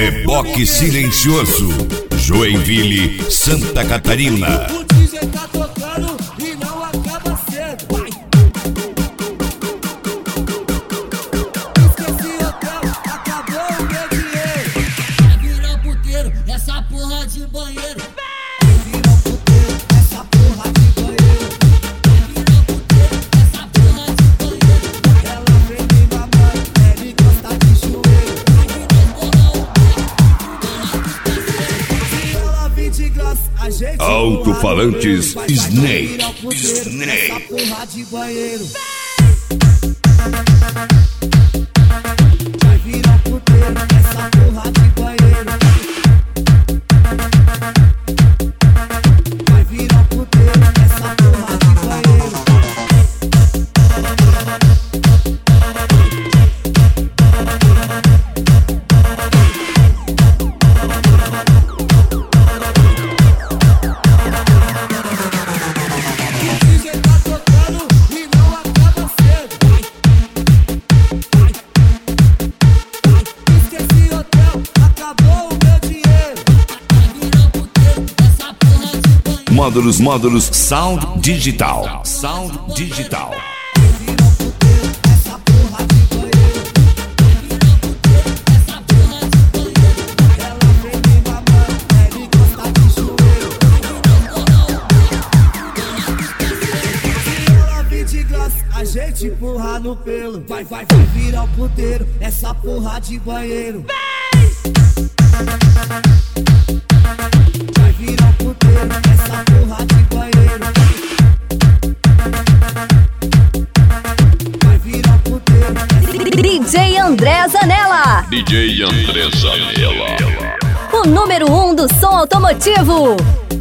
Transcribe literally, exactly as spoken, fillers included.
Reboque Silencioso, Joinville, Santa Catarina. O D J tá tocando e não acaba cedo. Vai. Esqueci o hotel, acabou o meu dinheiro. Vai virar puteiro, essa porra de banheiro. Vai virar puteiro, essa porra de banheiro. Vai virar puteiro, essa porra de banheiro. Ela vem me mamando, ela gosta de joelho. Vai virar porra, se ela vir de graça, a gente Alto-falantes Snake. Snake. Essa porra de banheiro. Vai virar puteiro, essa porra de banheiro. Vai virar puteiro, essa porra de banheiro. O D J tá tocando e não acaba cedo. Vai, vai, vai. Esqueci o hotel, acabou o meu dinheiro. Vai virar puteiro, essa porra de banheiro. Módulos, módulos Sound Digital. Sound Digital. Vai virar puteiro, essa porra de banheiro. Vai virar puteiro, essa porra de banheiro. Ela vem me mamando, ela gosta de joelho. Vai virar porra, se ela vir de graça, a gente empurra no pelo. Vai, vai, vai virar o puteiro, essa porra de banheiro. Vai virar o puteiro, essa porra de banheiro. Vai virar o puteiro, D J André Zanella, D J André Zanella. o número um do som automotivo.